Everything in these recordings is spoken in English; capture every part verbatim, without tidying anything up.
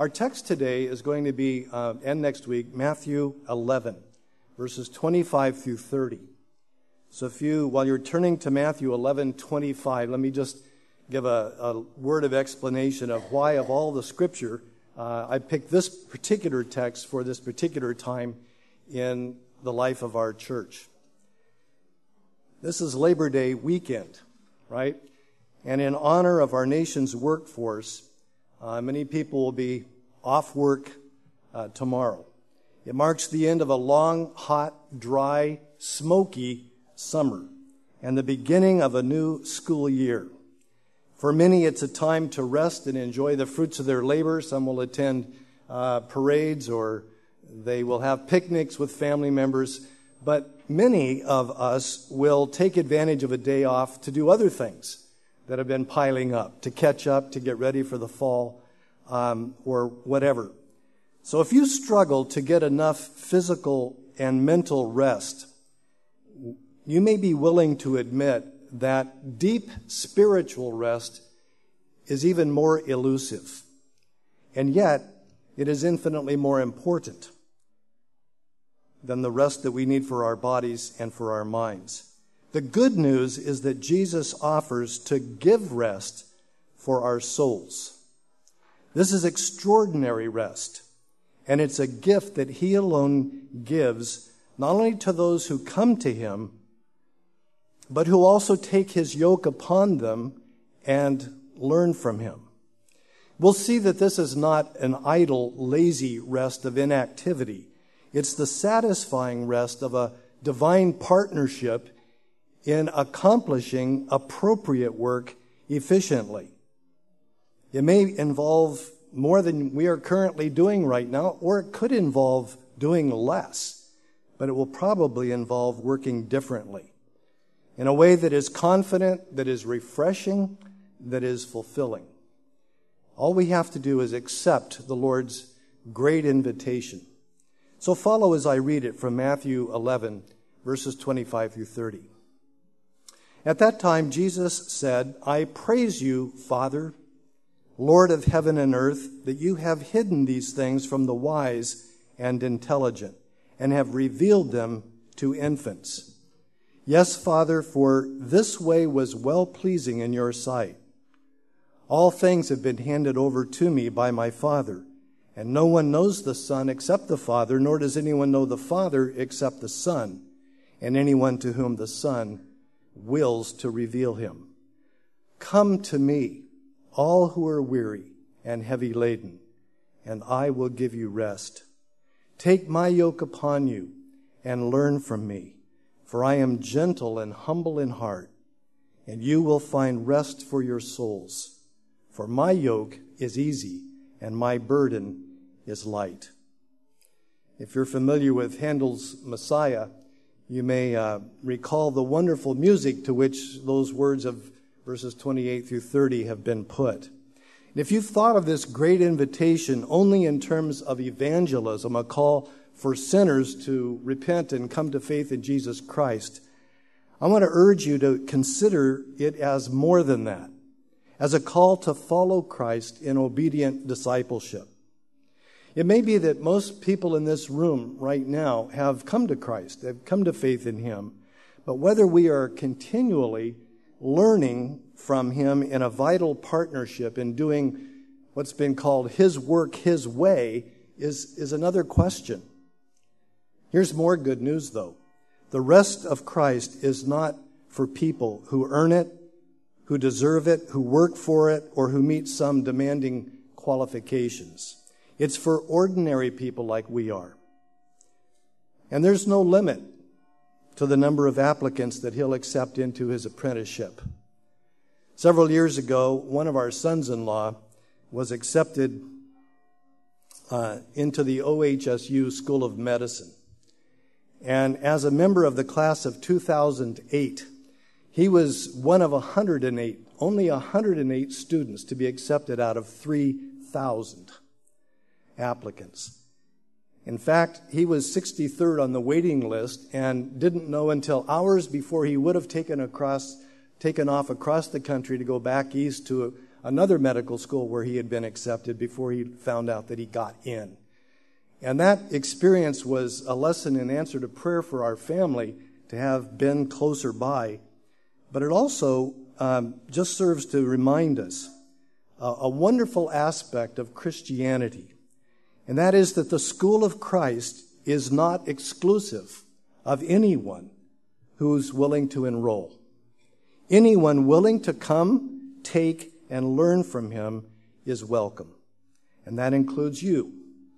Our text today is going to be, uh, and next week, Matthew eleven, verses twenty-five through thirty. So if you, while you're turning to Matthew eleven twenty-five, let me just give a, a word of explanation of why, of all the Scripture, uh, I picked this particular text for this particular time in the life of our church. This is Labor Day weekend, right? And in honor of our nation's workforce, uh, many people will be off work uh, tomorrow. It marks the end of a long, hot, dry, smoky summer and the beginning of a new school year. For many, it's a time to rest and enjoy the fruits of their labor. Some will attend uh, parades, or they will have picnics with family members. But many of us will take advantage of a day off to do other things that have been piling up, to catch up, to get ready for the fall, um, or whatever. So if you struggle to get enough physical and mental rest, you may be willing to admit that deep spiritual rest is even more elusive. And yet, it is infinitely more important than the rest that we need for our bodies and for our minds. The good news is that Jesus offers to give rest for our souls. This is extraordinary rest, and it's a gift that He alone gives, not only to those who come to Him, but who also take His yoke upon them and learn from Him. We'll see that this is not an idle, lazy rest of inactivity. It's the satisfying rest of a divine partnership in accomplishing appropriate work efficiently. It may involve more than we are currently doing right now, or it could involve doing less, but it will probably involve working differently in a way that is confident, that is refreshing, that is fulfilling. All we have to do is accept the Lord's great invitation. So follow as I read it from Matthew eleven, verses twenty-five through thirty. At that time, Jesus said, I praise you, Father, Lord of heaven and earth, that you have hidden these things from the wise and intelligent, and have revealed them to infants. Yes, Father, for this way was well-pleasing in your sight. All things have been handed over to me by my Father, and no one knows the Son except the Father, nor does anyone know the Father except the Son, and anyone to whom the Son wills to reveal him. Come to me, all who are weary and heavy laden, and I will give you rest. Take my yoke upon you and learn from me, for I am gentle and humble in heart, and you will find rest for your souls. For my yoke is easy and my burden is light. If you're familiar with Handel's Messiah, you may uh, recall the wonderful music to which those words of verses twenty-eight through thirty have been put. And if you've thought of this great invitation only in terms of evangelism, a call for sinners to repent and come to faith in Jesus Christ, I want to urge you to consider it as more than that, as a call to follow Christ in obedient discipleship. It may be that most people in this room right now have come to Christ, have come to faith in Him, but whether we are continually learning from Him in a vital partnership in doing what's been called His work, His way, is, is another question. Here's more good news, though. The rest of Christ is not for people who earn it, who deserve it, who work for it, or who meet some demanding qualifications. It's for ordinary people like we are. And there's no limit to the number of applicants that He'll accept into His apprenticeship. Several years ago, one of our sons-in-law was accepted uh, into the O H S U School of Medicine. And as a member of the class of two thousand eight, he was one of one hundred eight, only one hundred eight students to be accepted out of three thousand applicants. In fact, he was sixty-third on the waiting list and didn't know until hours before he would have taken across, taken off across the country to go back east to another medical school where he had been accepted before he found out that he got in. And that experience was a lesson in answer to prayer for our family to have been closer by. But it also um, just serves to remind us uh, a wonderful aspect of Christianity. And that is that the school of Christ is not exclusive of anyone who's willing to enroll. Anyone willing to come, take, and learn from him is welcome. And that includes you.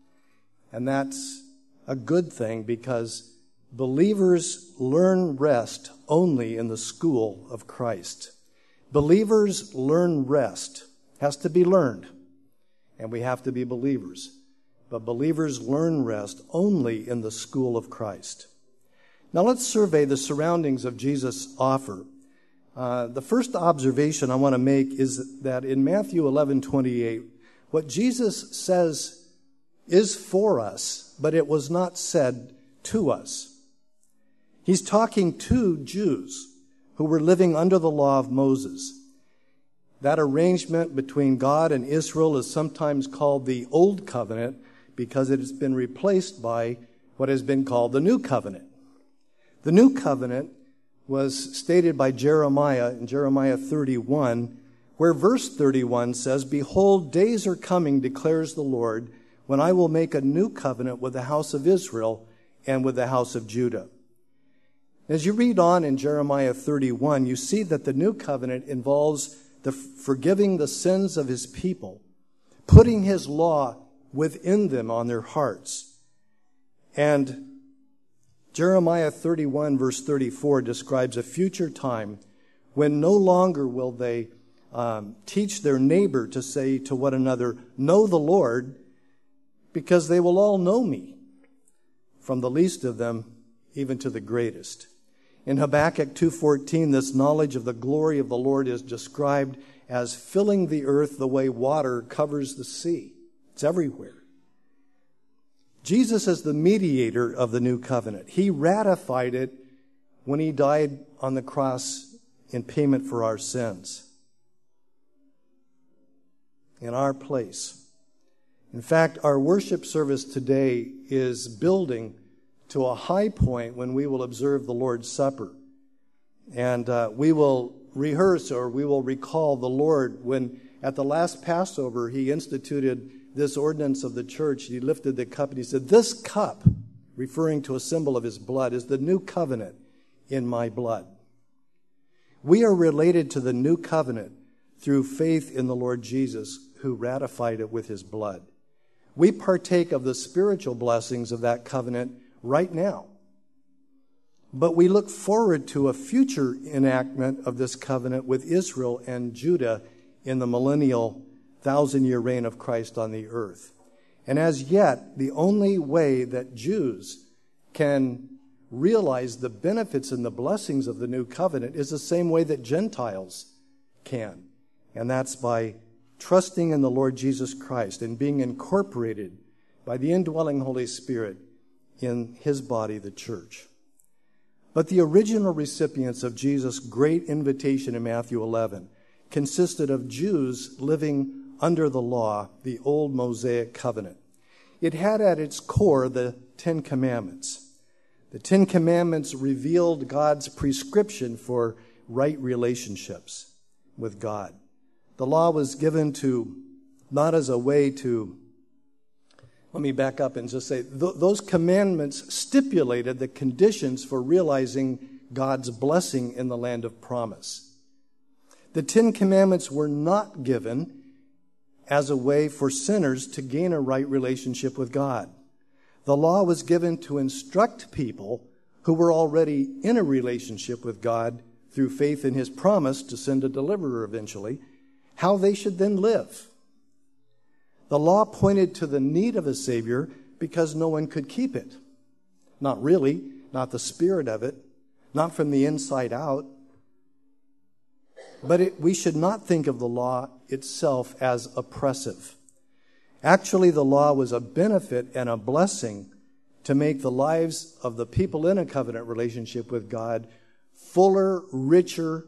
And that's a good thing because believers learn rest only in the school of Christ. Believers learn rest. Has to be learned. And we have to be believers. But believers learn rest only in the school of Christ. Now let's survey the surroundings of Jesus' offer. Uh, the first observation I want to make is that in Matthew eleven twenty-eight, what Jesus says is for us, but it was not said to us. He's talking to Jews who were living under the law of Moses. That arrangement between God and Israel is sometimes called the Old Covenant because it has been replaced by what has been called the New Covenant. The New Covenant was stated by Jeremiah in Jeremiah thirty-one, where verse thirty-one says, "Behold, days are coming, declares the Lord, when I will make a new covenant with the house of Israel and with the house of Judah." As you read on in Jeremiah thirty-one, you see that the new covenant involves the forgiving the sins of his people, putting his law within them on their hearts. And Jeremiah thirty-one verse thirty-four describes a future time when no longer will they um, teach their neighbor to say to one another, "Know the Lord," because they will all know me, from the least of them even to the greatest. In Habakkuk two fourteen, this knowledge of the glory of the Lord is described as filling the earth the way water covers the sea. It's everywhere. Jesus is the mediator of the new covenant. He ratified it when he died on the cross in payment for our sins, in our place. In fact, our worship service today is building to a high point when we will observe the Lord's Supper. And uh, we will rehearse or we will recall the Lord when at the last Passover he instituted this ordinance of the church. He lifted the cup and he said, "This cup," referring to a symbol of his blood, "is the new covenant in my blood." We are related to the new covenant through faith in the Lord Jesus, who ratified it with his blood. We partake of the spiritual blessings of that covenant right now. But we look forward to a future enactment of this covenant with Israel and Judah in the millennial thousand-year reign of Christ on the earth. And as yet, the only way that Jews can realize the benefits and the blessings of the new covenant is the same way that Gentiles can. And that's by trusting in the Lord Jesus Christ and being incorporated by the indwelling Holy Spirit in his body, the church. But the original recipients of Jesus' great invitation in Matthew eleven consisted of Jews living under the law, the old Mosaic covenant. It had at its core the Ten Commandments. The Ten Commandments revealed God's prescription for right relationships with God. The law was given to, not as a way to, let me back up and just say, th- those commandments stipulated the conditions for realizing God's blessing in the land of promise. The Ten Commandments were not given as a way for sinners to gain a right relationship with God. The law was given to instruct people who were already in a relationship with God through faith in his promise to send a deliverer eventually, how they should then live. The law pointed to the need of a Savior because no one could keep it. Not really, not the spirit of it, not from the inside out. But it, we should not think of the law itself as oppressive. Actually, the law was a benefit and a blessing to make the lives of the people in a covenant relationship with God fuller, richer,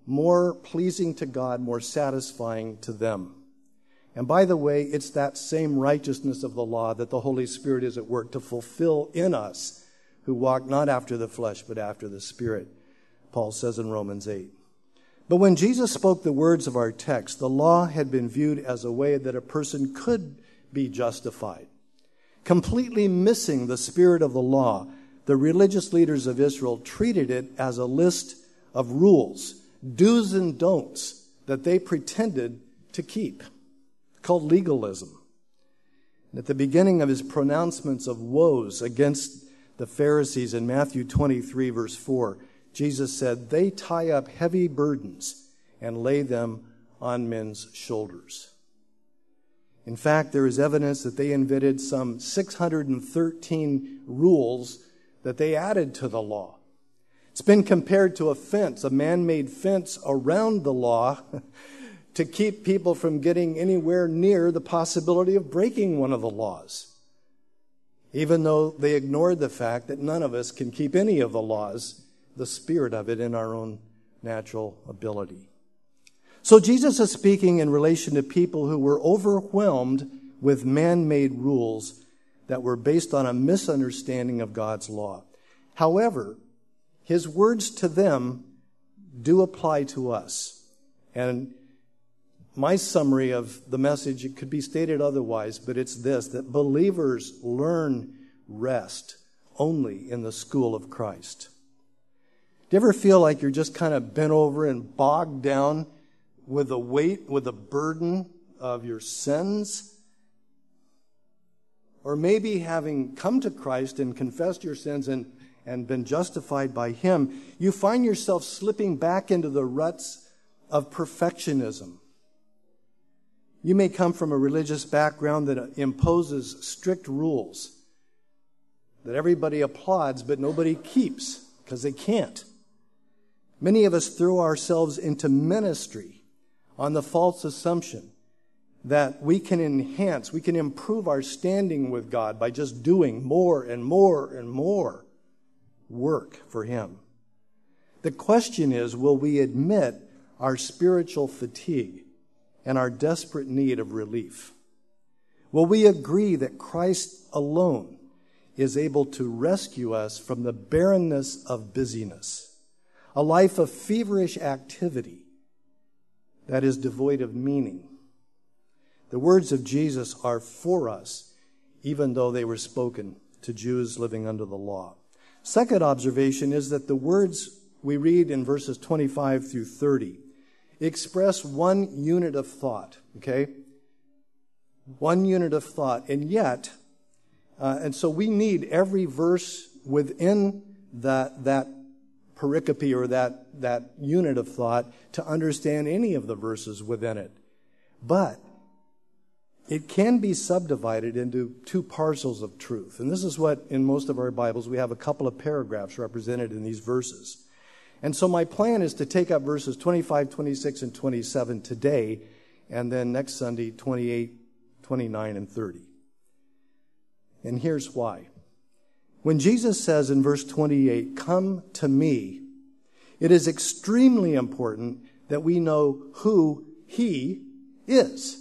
more pleasing to God, more satisfying to them. And by the way, it's that same righteousness of the law that the Holy Spirit is at work to fulfill in us who walk not after the flesh, but after the Spirit, Paul says in Romans eight. But when Jesus spoke the words of our text, the law had been viewed as a way that a person could be justified. Completely missing the spirit of the law, the religious leaders of Israel treated it as a list of rules, do's and don'ts that they pretended to keep, called legalism. And at the beginning of his pronouncements of woes against the Pharisees in Matthew twenty-three, verse four, Jesus said, "They tie up heavy burdens and lay them on men's shoulders." In fact, there is evidence that they invented some six hundred thirteen rules that they added to the law. It's been compared to a fence, a man-made fence around the law to keep people from getting anywhere near the possibility of breaking one of the laws, even though they ignored the fact that none of us can keep any of the laws, the spirit of it, in our own natural ability. So Jesus is speaking in relation to people who were overwhelmed with man-made rules that were based on a misunderstanding of God's law. However, his words to them do apply to us. And my summary of the message, it could be stated otherwise, but it's this, that believers learn rest only in the school of Christ. Do you ever feel like you're just kind of bent over and bogged down with the weight, with the burden of your sins? Or maybe having come to Christ and confessed your sins and, and been justified by him, you find yourself slipping back into the ruts of perfectionism. You may come from a religious background that imposes strict rules that everybody applauds, but nobody keeps because they can't. Many of us throw ourselves into ministry on the false assumption that we can enhance, we can improve our standing with God by just doing more and more and more work for him. The question is, will we admit our spiritual fatigue and our desperate need of relief? Will we agree that Christ alone is able to rescue us from the barrenness of busyness, a life of feverish activity that is devoid of meaning? The words of Jesus are for us, even though they were spoken to Jews living under the law. Second observation is that the words we read in verses twenty-five through thirty express one unit of thought, okay? One unit of thought. And yet, uh, and so we need every verse within that, that pericope or that, that unit of thought to understand any of the verses within it. But it can be subdivided into two parcels of truth. And this is what, in most of our Bibles, we have a couple of paragraphs represented in these verses. And so my plan is to take up verses twenty-five, twenty-six, and twenty-seven today, and then next Sunday, twenty-eight, twenty-nine, and thirty. And here's why. When Jesus says in verse twenty-eight, "Come to me," it is extremely important that we know who he is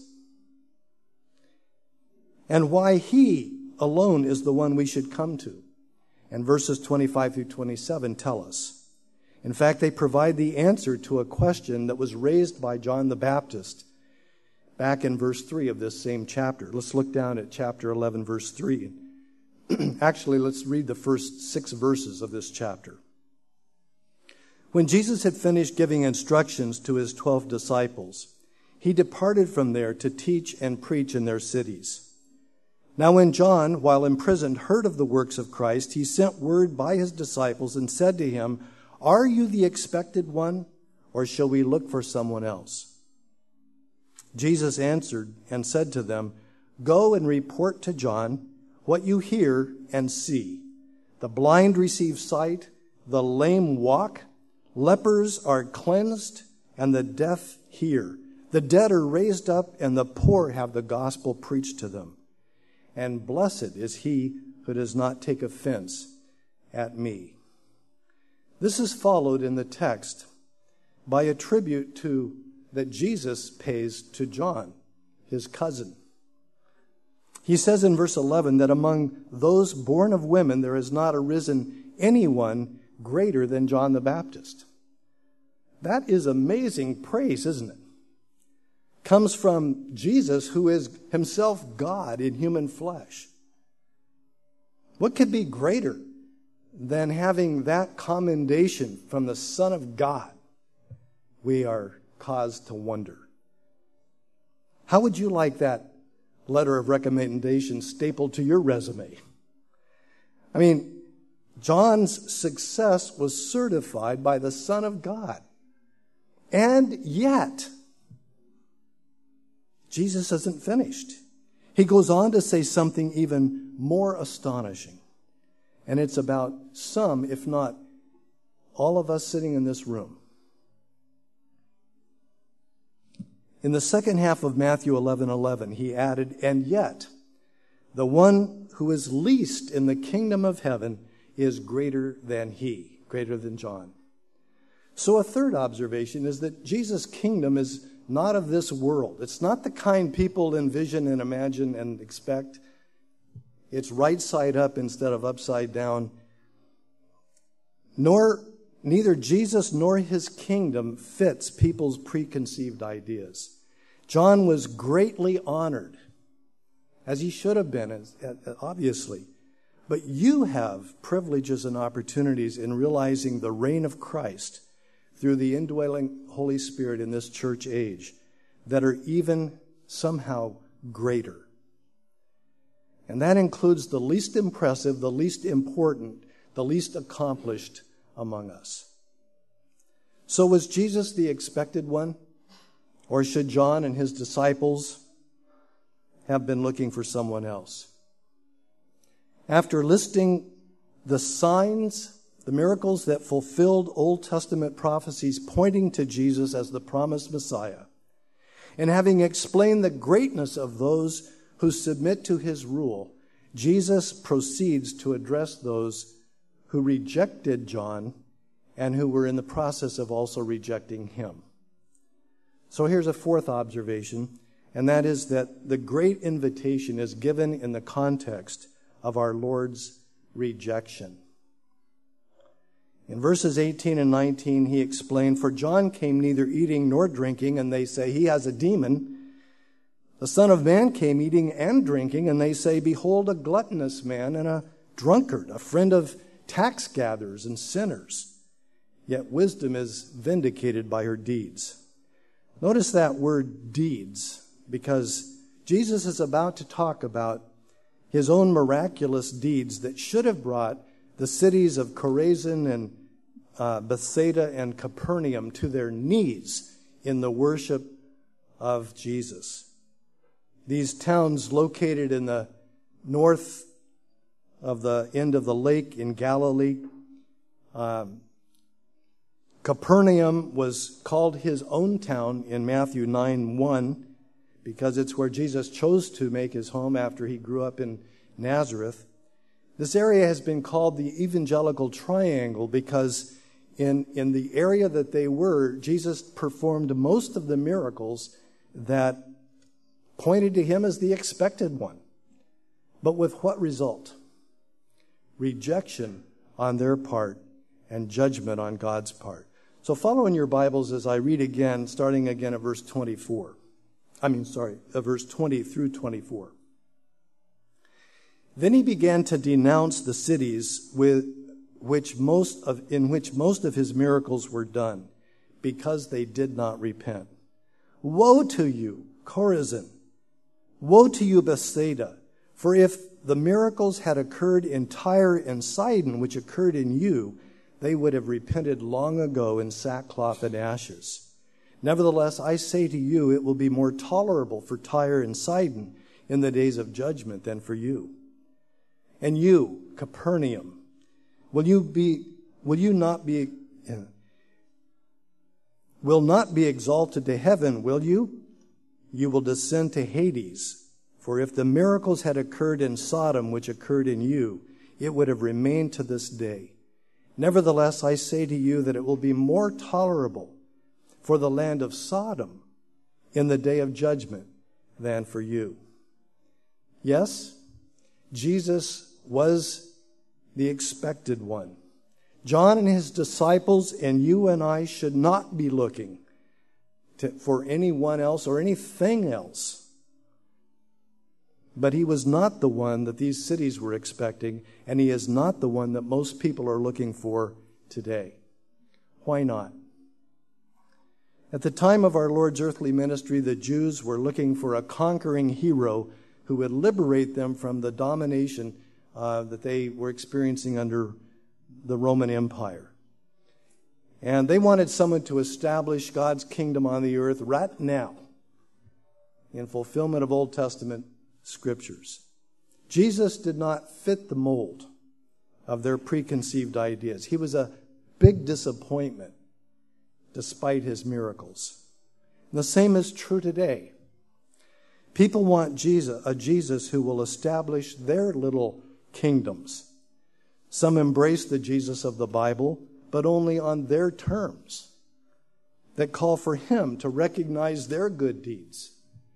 and why he alone is the one we should come to. And verses twenty-five through twenty-seven tell us. In fact, they provide the answer to a question that was raised by John the Baptist back in verse three of this same chapter. Let's look down at chapter eleven, verse three. Actually, let's read the first six verses of this chapter. When Jesus had finished giving instructions to his twelve disciples, he departed from there to teach and preach in their cities. Now when John, while imprisoned, heard of the works of Christ, he sent word by his disciples and said to him, "Are you the expected one, or shall we look for someone else?" Jesus answered and said to them, "Go and report to John what you hear and see. The blind receive sight, the lame walk, lepers are cleansed, and the deaf hear. The dead are raised up, and the poor have the gospel preached to them. And blessed is he who does not take offense at me." This is followed in the text by a tribute to that Jesus pays to John, his cousin. He says in verse eleven that among those born of women there has not arisen anyone greater than John the Baptist. That is amazing praise, isn't it? Comes from Jesus, who is himself God in human flesh. What could be greater than having that commendation from the Son of God? We are caused to wonder. How would you like that letter of recommendation stapled to your resume? I mean, John's success was certified by the Son of God. And yet, Jesus isn't finished. He goes on to say something even more astonishing. And it's about some, if not all of us sitting in this room. In the second half of Matthew eleven eleven, he added, and yet, the one who is least in the kingdom of heaven is greater than he, greater than John. So a third observation is that Jesus' kingdom is not of this world. It's not the kind people envision and imagine and expect. It's right side up instead of upside down. Nor, neither Jesus nor his kingdom fits people's preconceived ideas. John was greatly honored, as he should have been, obviously. But you have privileges and opportunities in realizing the reign of Christ through the indwelling Holy Spirit in this church age that are even somehow greater. And that includes the least impressive, the least important, the least accomplished among us. So was Jesus the expected one? Or should John and his disciples have been looking for someone else? After listing the signs, the miracles that fulfilled Old Testament prophecies pointing to Jesus as the promised Messiah, and having explained the greatness of those who submit to his rule, Jesus proceeds to address those who rejected John and who were in the process of also rejecting him. So here's a fourth observation, and that is that the great invitation is given in the context of our Lord's rejection. In verses eighteen and nineteen, he explained, for John came neither eating nor drinking, and they say, he has a demon. The Son of Man came eating and drinking, and they say, behold, a gluttonous man and a drunkard, a friend of tax gatherers and sinners. Yet wisdom is vindicated by her deeds. Notice that word deeds, because Jesus is about to talk about his own miraculous deeds that should have brought the cities of Chorazin and uh, Bethsaida and Capernaum to their knees in the worship of Jesus. These towns located in the north of the end of the lake in Galilee. Um, Capernaum was called his own town in Matthew nine one because it's where Jesus chose to make his home after he grew up in Nazareth. This area has been called the Evangelical Triangle because in, in the area that they were, Jesus performed most of the miracles that pointed to him as the expected one. But with what result? Rejection on their part and judgment on God's part. So follow in your Bibles as I read again, starting again at verse twenty-four. I mean, sorry, uh, verse twenty through twenty-four. Then he began to denounce the cities with which most of, in which most of his miracles were done, because they did not repent. Woe to you, Chorazin! Woe to you, Bethsaida! For if the miracles had occurred in Tyre and Sidon, which occurred in you, they would have repented long ago in sackcloth and ashes. Nevertheless, I say to you, it will be more tolerable for Tyre and Sidon in the days of judgment than for you. And you, Capernaum, will you be, will you not be, will not be exalted to heaven, will you? You will descend to Hades. For if the miracles had occurred in Sodom, which occurred in you, it would have remained to this day. Nevertheless, I say to you that it will be more tolerable for the land of Sodom in the day of judgment than for you. Yes, Jesus was the expected one. John and his disciples and you and I should not be looking to, for anyone else or anything else. But he was not the one that these cities were expecting, and he is not the one that most people are looking for today. Why not? At the time of our Lord's earthly ministry, the Jews were looking for a conquering hero who would liberate them from the domination uh, that they were experiencing under the Roman Empire. And they wanted someone to establish God's kingdom on the earth right now in fulfillment of Old Testament scriptures. Jesus did not fit the mold of their preconceived ideas. He was a big disappointment despite his miracles. And the same is true today. People want Jesus, a Jesus who will establish their little kingdoms. Some embrace the Jesus of the Bible, but only on their terms, that call for him to recognize their good deeds,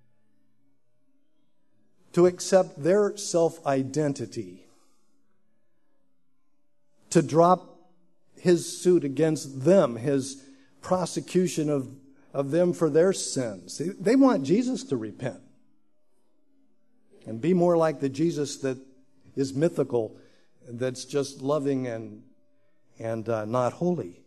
to accept their self-identity, to drop his suit against them, his prosecution of, of them for their sins. They, they want Jesus to repent and be more like the Jesus that is mythical, that's just loving and and uh, not holy.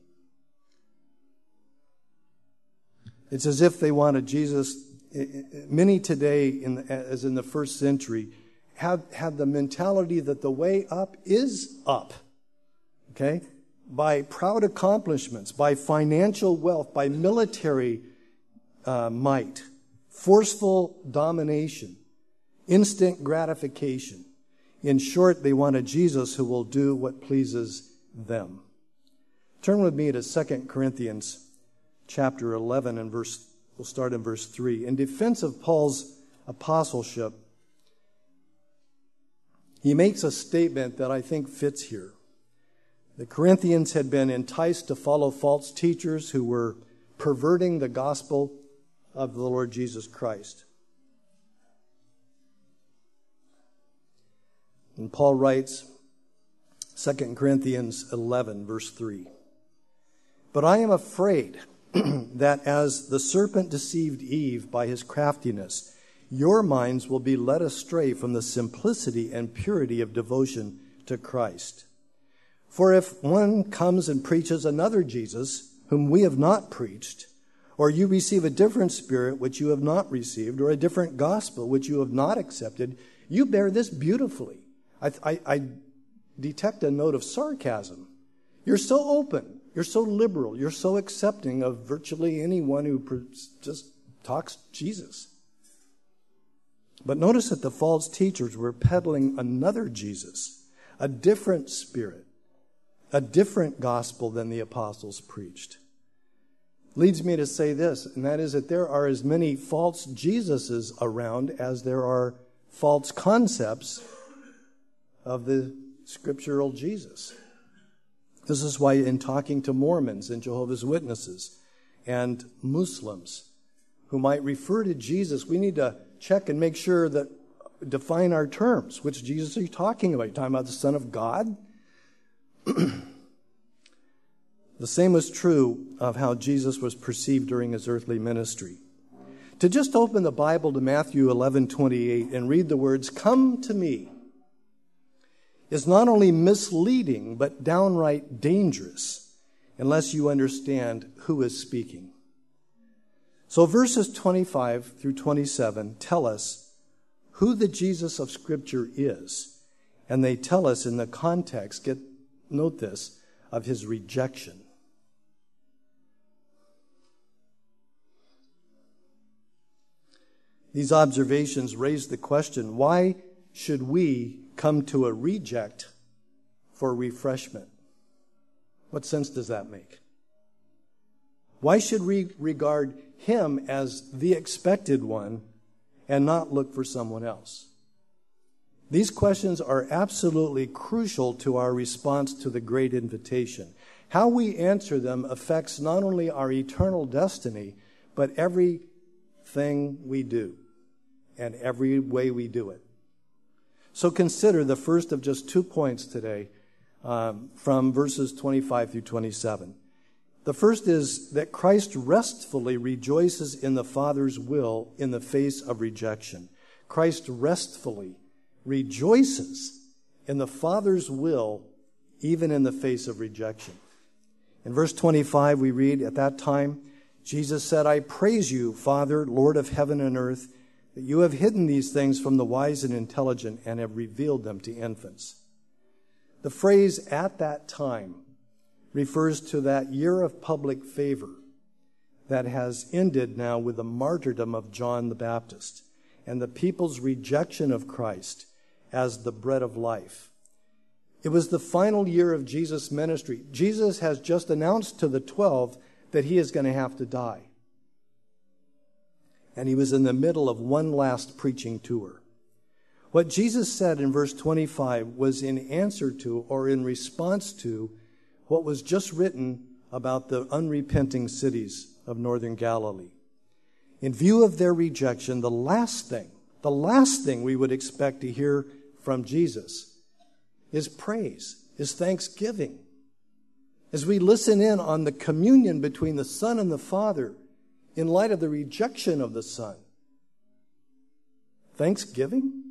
It's as if they wanted Jesus. Many today, in the, as in the first century, have, have the mentality that the way up is up. Okay? By proud accomplishments, by financial wealth, by military uh, might, forceful domination, instant gratification. In short, they want a Jesus who will do what pleases them. Turn with me to Second Corinthians chapter eleven and verse, we'll start in verse three. In defense of Paul's apostleship, he makes a statement that I think fits here. The Corinthians had been enticed to follow false teachers who were perverting the gospel of the Lord Jesus Christ. And Paul writes, Second Corinthians eleven, verse three, "But I am afraid that as the serpent deceived Eve by his craftiness, your minds will be led astray from the simplicity and purity of devotion to Christ. For if one comes and preaches another Jesus, whom we have not preached, or you receive a different spirit which you have not received, or a different gospel which you have not accepted, you bear this beautifully." I, I, I detect a note of sarcasm. You're so open. You're so liberal. You're so accepting of virtually anyone who just talks Jesus. But notice that the false teachers were peddling another Jesus, a different spirit, a different gospel than the apostles preached. Leads me to say this, and that is that there are as many false Jesuses around as there are false concepts of the scriptural Jesus. This is why in talking to Mormons and Jehovah's Witnesses and Muslims who might refer to Jesus, we need to check and make sure that, define our terms. Which Jesus are you talking about? Are you talking about the Son of God? The same was true of how Jesus was perceived during his earthly ministry. To just open the Bible to Matthew eleven twenty-eight and read the words, "Come to me," is not only misleading, but downright dangerous unless you understand who is speaking. So verses twenty-five through twenty-seven tell us who the Jesus of Scripture is, and they tell us in the context, get note this, of his rejection. These observations raise the question, why should we come to a reject for refreshment? What sense does that make? Why should we regard him as the expected one and not look for someone else? These questions are absolutely crucial to our response to the great invitation. How we answer them affects not only our eternal destiny, but everything we do and every way we do it. So consider the first of just two points today um, from verses twenty-five through twenty-seven. The first is that Christ restfully rejoices in the Father's will in the face of rejection. Christ restfully rejoices in the Father's will even in the face of rejection. In verse twenty-five, we read, "At that time, Jesus said, 'I praise you, Father, Lord of heaven and earth, that you have hidden these things from the wise and intelligent and have revealed them to infants.'" The phrase "at that time" refers to that year of public favor that has ended now with the martyrdom of John the Baptist and the people's rejection of Christ as the bread of life. It was the final year of Jesus' ministry. Jesus has just announced to the twelve that he is going to have to die. And he was in the middle of one last preaching tour. What Jesus said in verse twenty-five was in answer to or in response to what was just written about the unrepenting cities of northern Galilee. In view of their rejection, the last thing, the last thing we would expect to hear from Jesus is praise, is thanksgiving. As we listen in on the communion between the Son and the Father in light of the rejection of the Son. Thanksgiving?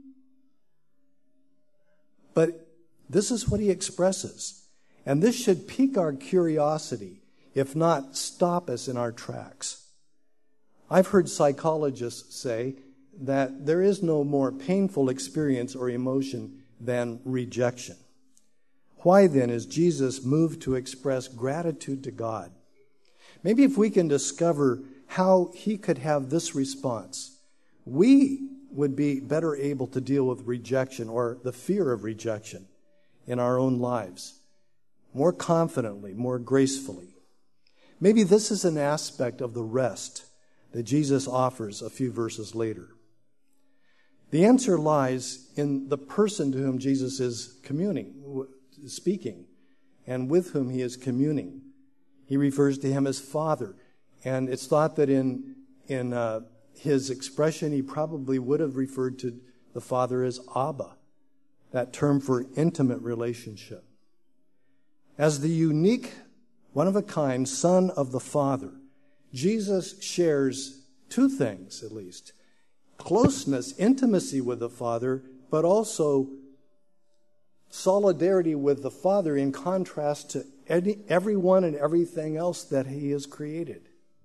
But this is what he expresses. And this should pique our curiosity, if not stop us in our tracks. I've heard psychologists say that there is no more painful experience or emotion than rejection. Why then is Jesus moved to express gratitude to God? Maybe if we can discover how he could have this response, we would be better able to deal with rejection or the fear of rejection in our own lives more confidently, more gracefully. Maybe this is an aspect of the rest that Jesus offers a few verses later. The answer lies in the person to whom Jesus is communing, speaking, and with whom he is communing. He refers to him as Father, and it's thought that in in uh, his expression he probably would have referred to the Father as Abba, that term for intimate relationship. As the unique, one-of-a-kind Son of the Father, Jesus shares two things at least: closeness, intimacy with the Father, but also solidarity with the Father in contrast to any, everyone and everything else that he has created.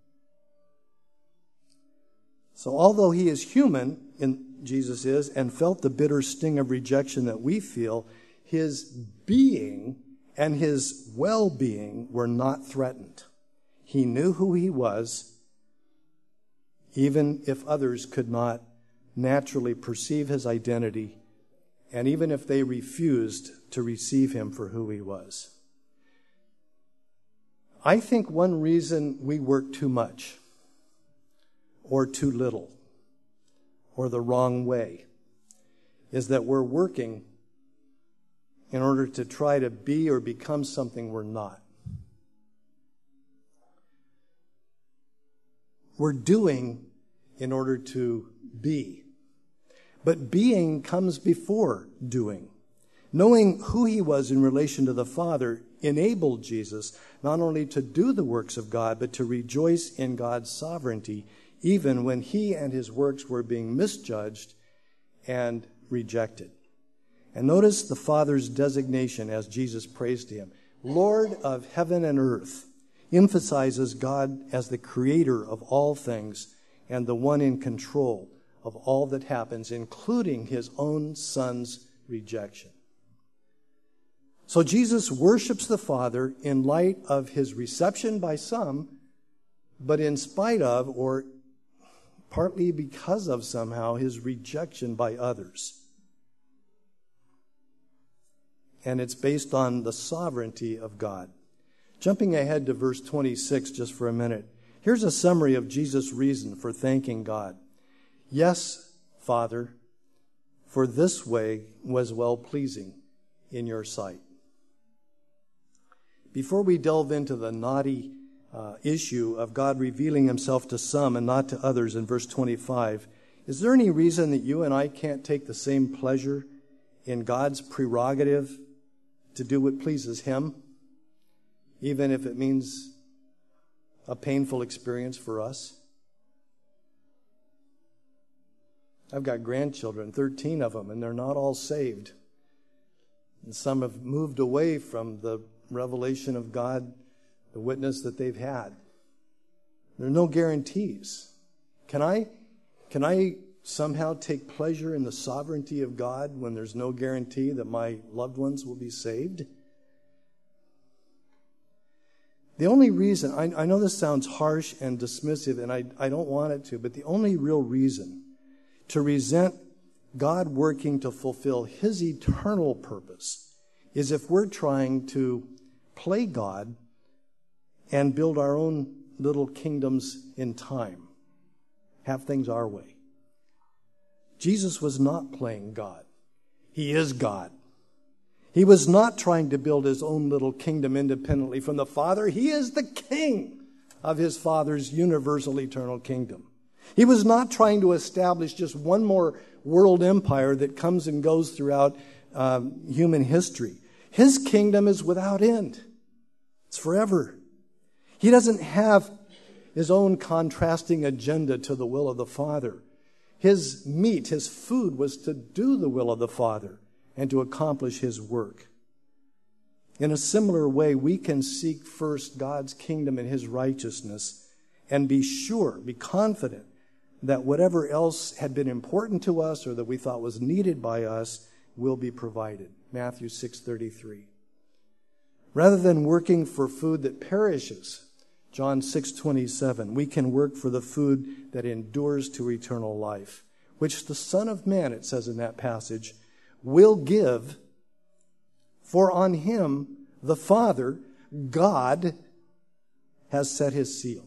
So although he is human, in Jesus is, and felt the bitter sting of rejection that we feel, his being and his well-being were not threatened. He knew who he was, even if others could not naturally perceive his identity, and even if they refused to receive him for who he was. I think one reason we work too much, or too little, or the wrong way, is that we're working in order to try to be or become something we're not. We're doing in order to be. But being comes before doing. Knowing who he was in relation to the Father enabled Jesus not only to do the works of God, but to rejoice in God's sovereignty, even when he and his works were being misjudged and rejected. And notice the Father's designation as Jesus prays to him. Lord of heaven and earth emphasizes God as the creator of all things and the one in control of all that happens, including his own Son's rejection. So Jesus worships the Father in light of his reception by some, but in spite of, or partly because of somehow, his rejection by others. And it's based on the sovereignty of God. Jumping ahead to verse twenty-six just for a minute, here's a summary of Jesus' reason for thanking God. Yes, Father, for this way was well-pleasing in your sight. before we delve into the knotty uh, issue of God revealing himself to some and not to others in verse twenty-five, is there any reason that you and I can't take the same pleasure in God's prerogative to do what pleases him, even if it means a painful experience for us? I've got grandchildren, thirteen of them, and they're not all saved. And some have moved away from the revelation of God, the witness that they've had. There are no guarantees. Can I, can I somehow take pleasure in the sovereignty of God when there's no guarantee that my loved ones will be saved? The only reason, I, I know this sounds harsh and dismissive, and I, I don't want it to, but the only real reason to resent God working to fulfill his eternal purpose is if we're trying to play God and build our own little kingdoms in time, have things our way. Jesus was not playing God. He is God. He was not trying to build his own little kingdom independently from the Father. He is the king of his Father's universal eternal kingdom. He was not trying to establish just one more world empire that comes and goes throughout um, human history. His kingdom is without end. It's forever. He doesn't have his own contrasting agenda to the will of the Father. His meat, his food, was to do the will of the Father and to accomplish his work. In a similar way, we can seek first God's kingdom and his righteousness and be sure, be confident that whatever else had been important to us or that we thought was needed by us will be provided. Matthew six thirty-three. Rather than working for food that perishes, John six twenty-seven, we can work for the food that endures to eternal life, which the Son of Man, it says in that passage, will give, for on him the Father, God, has set his seal.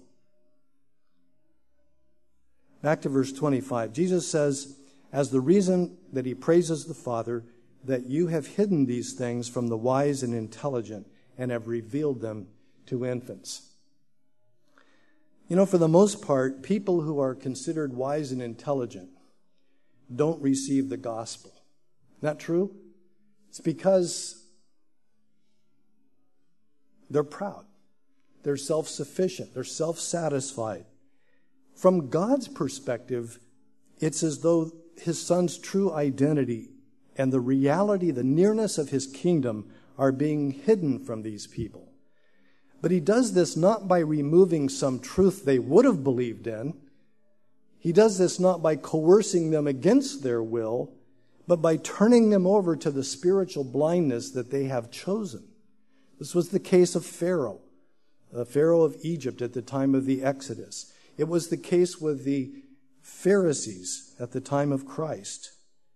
Back to verse twenty-five. Jesus says, as the reason that he praises the Father, that you have hidden these things from the wise and intelligent and have revealed them to infants. You know, for the most part, people who are considered wise and intelligent don't receive the gospel. Isn't that true? It's because they're proud. They're self-sufficient. They're self-satisfied. From God's perspective, it's as though his Son's true identity and the reality, the nearness of his kingdom are being hidden from these people. But he does this not by removing some truth they would have believed in. He does this not by coercing them against their will, but by turning them over to the spiritual blindness that they have chosen. This was the case of Pharaoh, the Pharaoh of Egypt at the time of the Exodus. It was the case with the Pharisees at the time of Christ.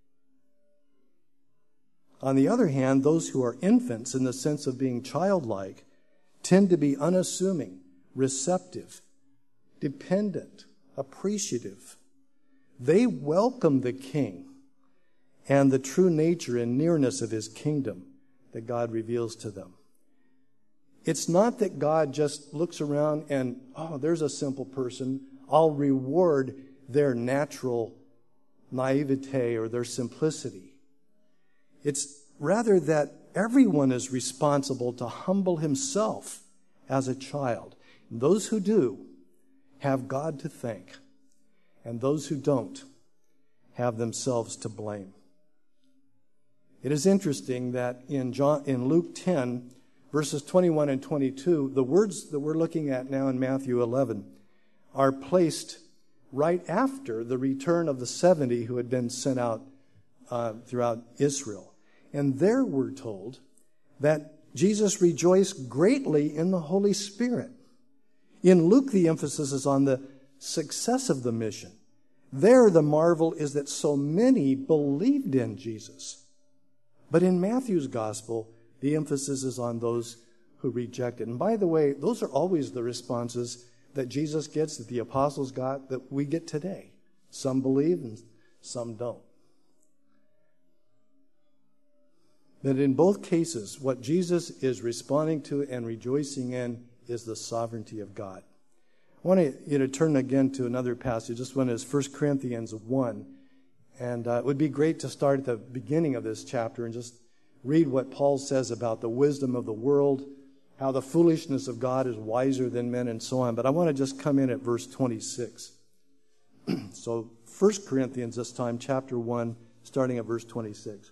On the other hand, those who are infants in the sense of being childlike tend to be unassuming, receptive, dependent, appreciative. They welcome the King and the true nature and nearness of his kingdom that God reveals to them. It's not that God just looks around and, oh, there's a simple person. I'll reward their natural naivete or their simplicity. It's rather that everyone is responsible to humble himself as a child. Those who do have God to thank, and those who don't have themselves to blame. It is interesting that in John, in Luke ten, verses twenty-one and twenty-two, the words that we're looking at now in Matthew eleven are placed right after the return of the seventy who had been sent out uh, throughout Israel. And there we're told that Jesus rejoiced greatly in the Holy Spirit. In Luke, the emphasis is on the success of the mission. There, the marvel is that so many believed in Jesus. But in Matthew's gospel, the emphasis is on those who rejected. And by the way, those are always the responses that Jesus gets, that the apostles got, that we get today. Some believe and some don't. But in both cases, what Jesus is responding to and rejoicing in is the sovereignty of God. I want you to turn again to another passage. This one is First Corinthians one. And uh, it would be great to start at the beginning of this chapter and just read what Paul says about the wisdom of the world, how the foolishness of God is wiser than men, and so on. But I want to just come in at verse twenty-six. So First Corinthians this time, chapter one, starting at verse twenty-six.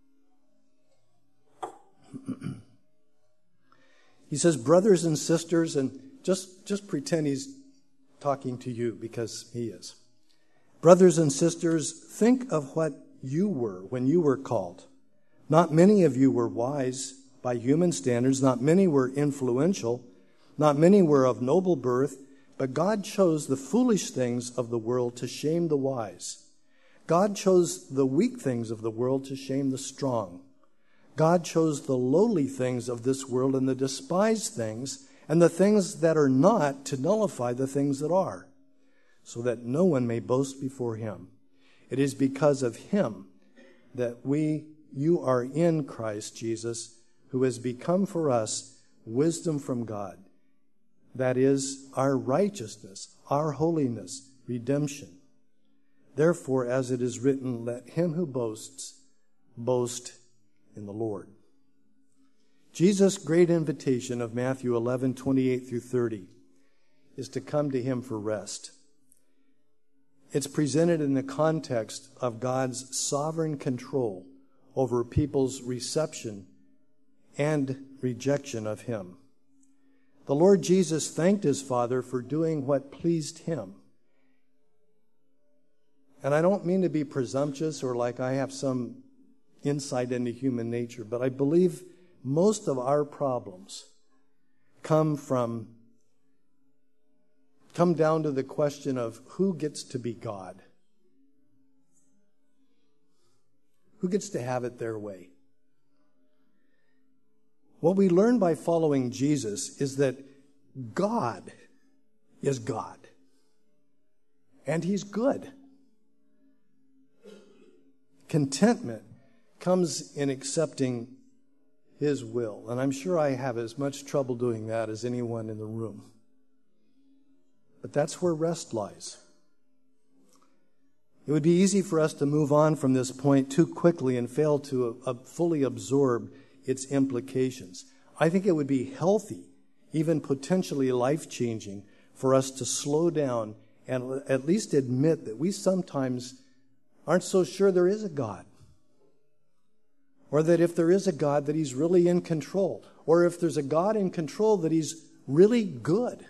He says, brothers and sisters, and just, just pretend he's talking to you, because he is. Brothers and sisters, think of what you were when you were called. Not many of you were wise by human standards. Not many were influential. Not many were of noble birth. But God chose the foolish things of the world to shame the wise. God chose the weak things of the world to shame the strong. God chose the lowly things of this world and the despised things and the things that are not to nullify the things that are, so that no one may boast before him. It is because of him that we, you are in Christ Jesus, who has become for us wisdom from God. That is our righteousness, our holiness, redemption. Therefore, as it is written, let him who boasts boast in the Lord. Jesus' great invitation of Matthew eleven, twenty-eight through thirty is to come to him for rest. It's presented in the context of God's sovereign control over people's reception and rejection of him. The Lord Jesus thanked his Father for doing what pleased him. And I don't mean to be presumptuous or like I have some insight into human nature, but I believe most of our problems come from, come down to the question of who gets to be God? Who gets to have it their way? What we learn by following Jesus is that God is God. And he's good. Contentment comes in accepting his will. And I'm sure I have as much trouble doing that as anyone in the room. But that's where rest lies. It would be easy for us to move on from this point too quickly and fail to uh, fully absorb its implications. I think it would be healthy, even potentially life-changing, for us to slow down and at least admit that we sometimes aren't so sure there is a God. Or that if there is a God, that he's really in control. Or if there's a God in control, that he's really good.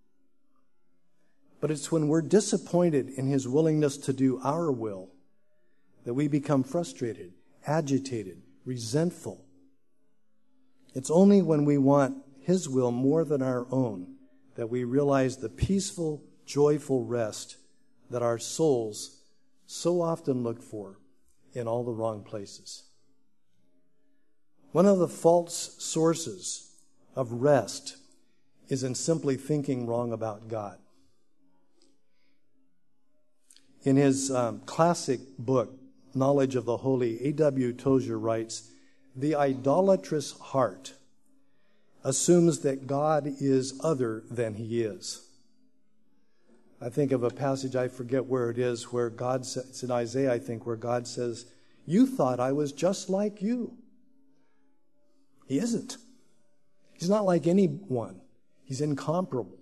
But it's when we're disappointed in his willingness to do our will that we become frustrated, agitated, resentful. It's only when we want his will more than our own that we realize the peaceful, joyful rest that our souls so often look for in all the wrong places. One of the false sources of rest is in simply thinking wrong about God. In his um, classic book, Knowledge of the Holy, A W Tozer writes, the idolatrous heart assumes that God is other than he is. I think of a passage, I forget where it is, where God says, it's in Isaiah, I think, where God says, you thought I was just like you. He isn't. He's not like anyone. He's incomparable.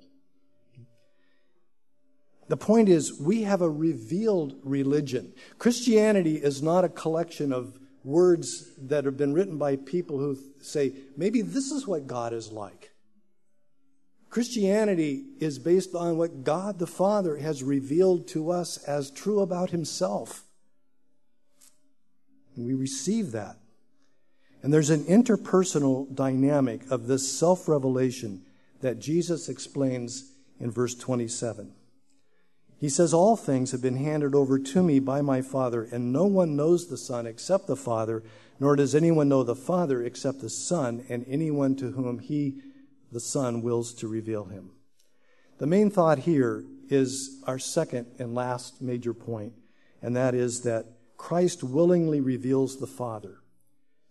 The point is, we have a revealed religion. Christianity is not a collection of words that have been written by people who say, maybe this is what God is like. Christianity is based on what God the Father has revealed to us as true about himself. And we receive that. And there's an interpersonal dynamic of this self-revelation that Jesus explains in verse twenty-seven. He says, all things have been handed over to me by my Father, and no one knows the Son except the Father, nor does anyone know the Father except the Son, and anyone to whom he, the Son, wills to reveal him. The main thought here is our second and last major point, and that is that Christ willingly reveals the Father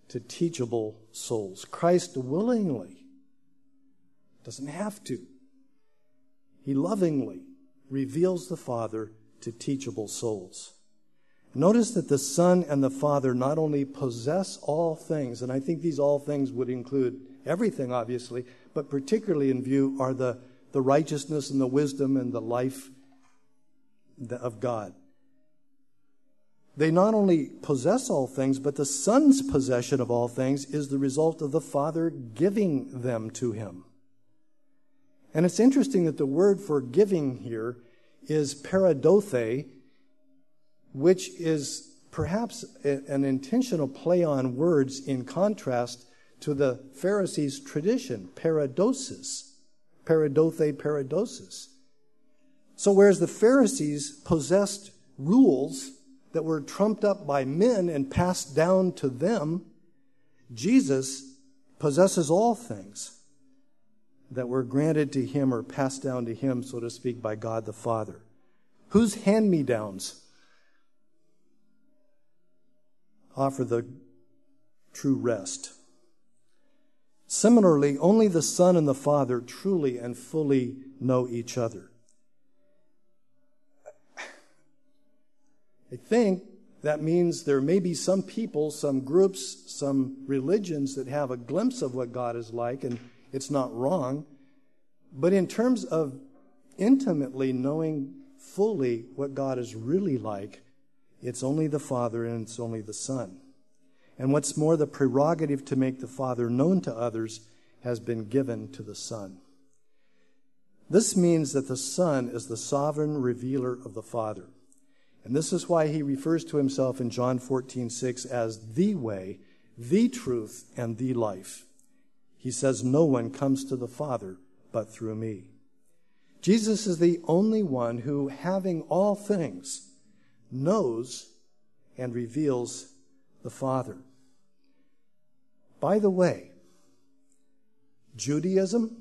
to teachable souls. Christ willingly, doesn't have to. He lovingly reveals the Father to teachable souls. Notice that the Son and the Father not only possess all things, and I think these all things would include everything, obviously, but particularly in view are the, the righteousness and the wisdom and the life of God. They not only possess all things, but the Son's possession of all things is the result of the Father giving them to him. And it's interesting that the word for giving here is paradothe, which is perhaps an intentional play on words in contrast to the Pharisees' tradition, paradosis, paradothe, paradosis. So whereas the Pharisees possessed rules that were trumped up by men and passed down to them, Jesus possesses all things that were granted to him or passed down to him, so to speak, by God the Father. Whose hand-me-downs offer the true rest? Similarly, only the Son and the Father truly and fully know each other. I think that means there may be some people, some groups, some religions that have a glimpse of what God is like, and it's not wrong. But in terms of intimately knowing fully what God is really like, it's only the Father and it's only the Son. And what's more, the prerogative to make the Father known to others has been given to the Son. This means that the Son is the sovereign revealer of the Father. And this is why he refers to himself in John fourteen six as the way, the truth, and the life. He says, no one comes to the Father but through me. Jesus is the only one who, having all things, knows and reveals the Father. By the way, Judaism,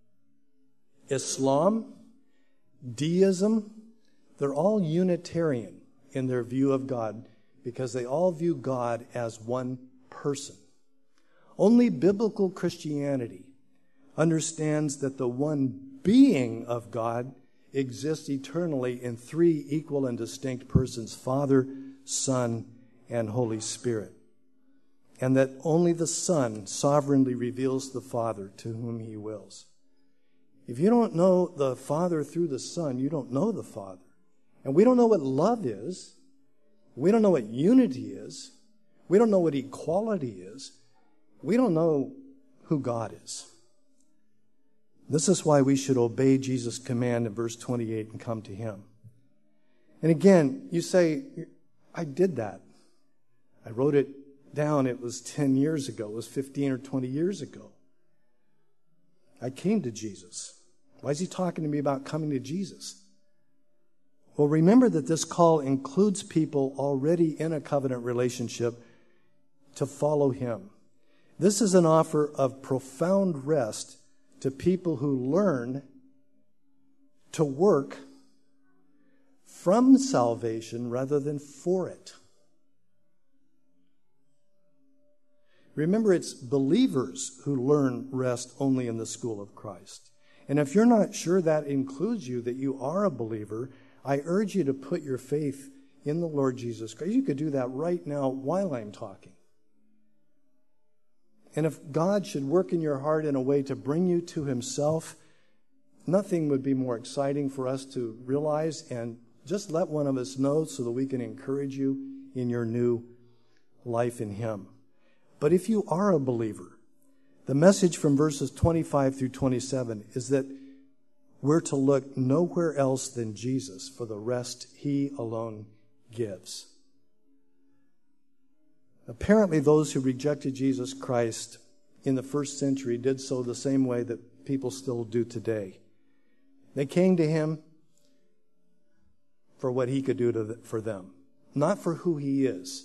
Islam, deism, they're all Unitarian in their view of God because they all view God as one person. Only biblical Christianity understands that the one being of God exists eternally in three equal and distinct persons, Father, Son, and Holy Spirit. And that only the Son sovereignly reveals the Father to whom he wills. If you don't know the Father through the Son, you don't know the Father. And we don't know what love is. We don't know what unity is. We don't know what equality is. We don't know who God is. This is why we should obey Jesus' command in verse twenty-eight and come to him. And again, you say, I did that. I wrote it down. It was ten years ago. It was fifteen or twenty years ago. I came to Jesus. Why is he talking to me about coming to Jesus? Well, remember that this call includes people already in a covenant relationship to follow him. This is an offer of profound rest to people who learn to work from salvation rather than for it. Remember, it's believers who learn rest only in the school of Christ. And if you're not sure that includes you, that you are a believer, I urge you to put your faith in the Lord Jesus Christ. You could do that right now while I'm talking. And if God should work in your heart in a way to bring you to himself, nothing would be more exciting for us to realize, and just let one of us know so that we can encourage you in your new life in him. But if you are a believer, the message from verses twenty-five through twenty-seven is that we're to look nowhere else than Jesus for the rest he alone gives. Apparently, those who rejected Jesus Christ in the first century did so the same way that people still do today. They came to him for what he could do to the, for them, not for who he is.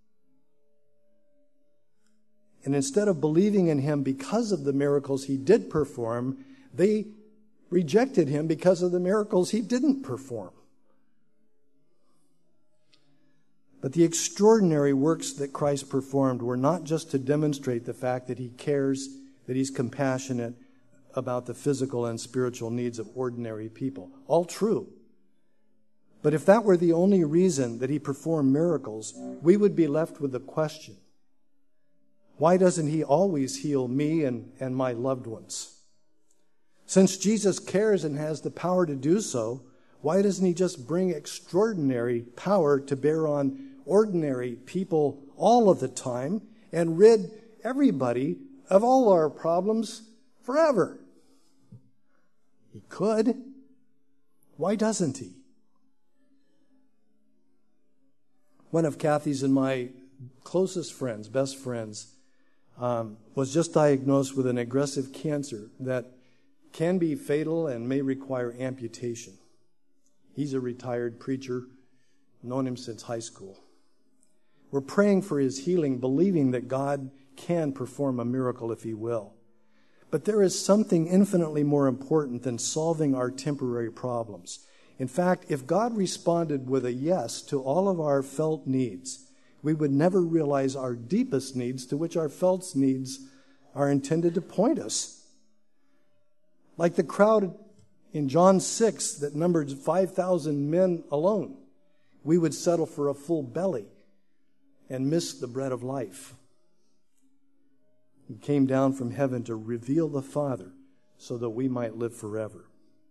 And instead of believing in him because of the miracles he did perform, they rejected him because of the miracles he didn't perform. But the extraordinary works that Christ performed were not just to demonstrate the fact that he cares, that he's compassionate about the physical and spiritual needs of ordinary people. All true. But if that were the only reason that he performed miracles, we would be left with the question, why doesn't he always heal me and, and my loved ones? Since Jesus cares and has the power to do so, why doesn't he just bring extraordinary power to bear on ordinary people all of the time and rid everybody of all our problems forever? He could. Why doesn't he? One of Kathy's and my closest friends, best friends, um, was just diagnosed with an aggressive cancer that can be fatal and may require amputation. He's a retired preacher, known him since high school. We're praying for his healing, believing that God can perform a miracle if he will. But there is something infinitely more important than solving our temporary problems. In fact, if God responded with a yes to all of our felt needs, we would never realize our deepest needs, to which our felt needs are intended to point us. Like the crowd in John six that numbered five thousand men alone, we would settle for a full belly and miss the bread of life. He came down from heaven to reveal the Father so that we might live forever.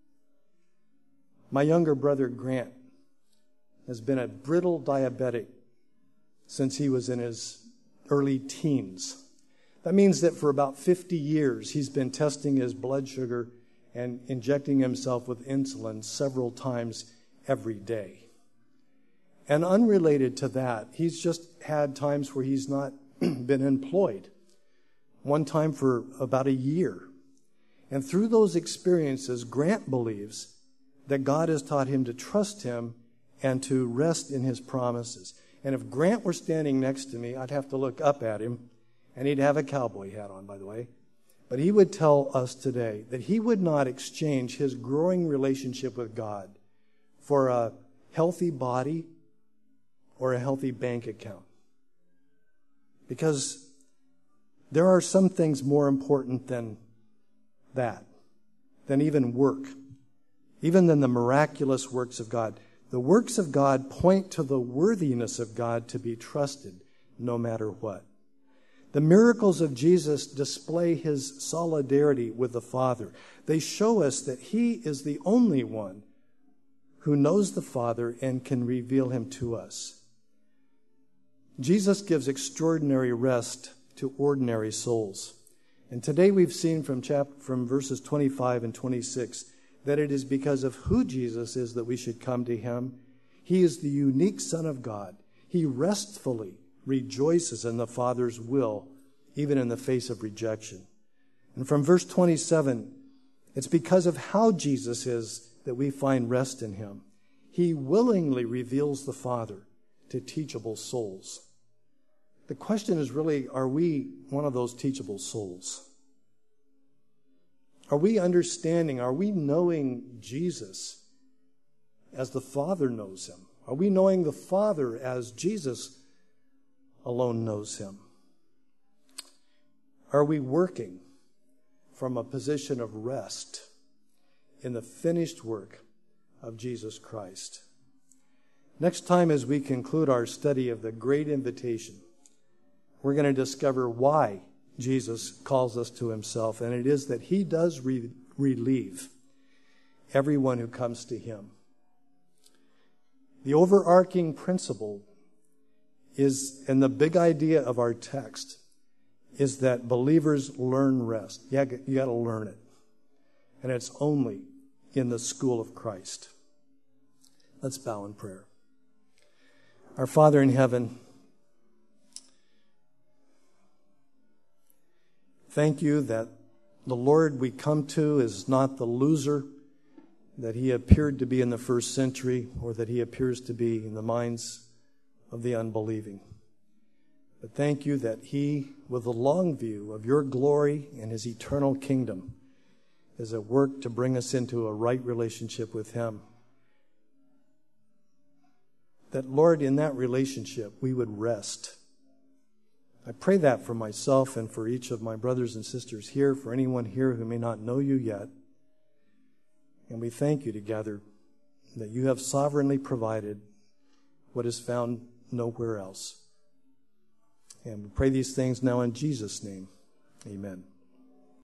My younger brother, Grant, has been a brittle diabetic since he was in his early teens. That means that for about fifty years, he's been testing his blood sugar and injecting himself with insulin several times every day. And unrelated to that, he's just had times where he's not been employed. One time for about a year. And through those experiences, Grant believes that God has taught him to trust him and to rest in his promises. And if Grant were standing next to me, I'd have to look up at him, and he'd have a cowboy hat on, by the way. But he would tell us today that he would not exchange his growing relationship with God for a healthy body or a healthy bank account. Because there are some things more important than that, than even work, even than the miraculous works of God. The works of God point to the worthiness of God to be trusted no matter what. The miracles of Jesus display his solidarity with the Father. They show us that he is the only one who knows the Father and can reveal him to us. Jesus gives extraordinary rest to ordinary souls. And today we've seen from chapter, from verses twenty-five and twenty-six that it is because of who Jesus is that we should come to him. He is the unique Son of God. He restfully rejoices in the Father's will, even in the face of rejection. And from verse twenty-seven, it's because of how Jesus is that we find rest in him. He willingly reveals the Father to teachable souls. The question is really, are we one of those teachable souls? Are we understanding, are we knowing Jesus as the Father knows him? Are we knowing the Father as Jesus alone knows him? Are we working from a position of rest in the finished work of Jesus Christ? Next time, as we conclude our study of the Great Invitation, we're going to discover why Jesus calls us to himself, and it is that he does re- relieve everyone who comes to him. The overarching principle is, and the big idea of our text, is that believers learn rest. Yeah, you got to learn it. And it's only in the school of Christ. Let's bow in prayer. Our Father in heaven, thank you that the Lord we come to is not the loser that he appeared to be in the first century, or that he appears to be in the minds of the unbelieving. But thank you that he, with the long view of your glory and his eternal kingdom, is at work to bring us into a right relationship with him. that, Lord, in that relationship, we would rest. I pray that for myself and for each of my brothers and sisters here, for anyone here who may not know you yet. And we thank you together that you have sovereignly provided what is found nowhere else. And we pray these things now in Jesus' name. Amen.